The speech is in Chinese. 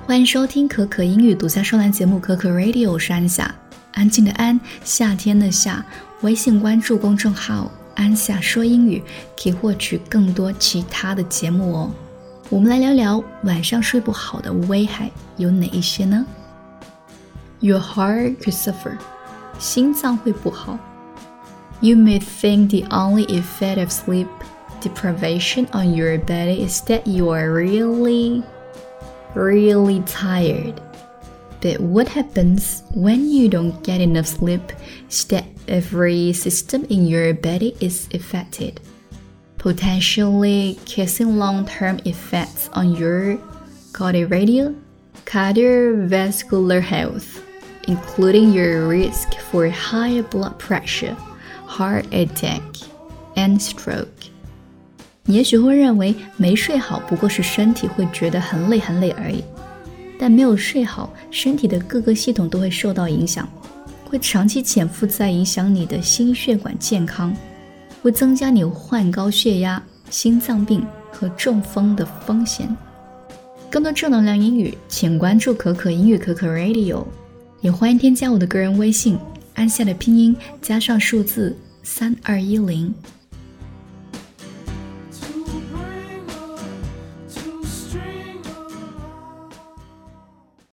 欢迎收听可可英语独家收栏节目可可 Radio， 我是安夏，安静的安，夏天的夏。微信关注公众号安夏说英语，可以获取更多其他的节目哦。我们来聊聊晚上睡不好的危害有哪一些呢？ Your heart could suffer， 心脏会不好。You may think the only effect of sleep deprivation on your body is that you are really tired. But what happens when you don't get enough sleep is that every system in your body is affected, potentially causing long-term effects on your cardiovascular health, including your risk for higher blood pressure, heart attack, and stroke.你也许会认为没睡好不过是身体会觉得很累而已，但没有睡好，身体的各个系统都会受到影响，会长期潜伏在影响你的心血管健康，会增加你患高血压、心脏病和中风的风险。更多正能量英语，请关注可可英语可可 Radio， 也欢迎添加我的个人微信安夏的拼音加上数字3210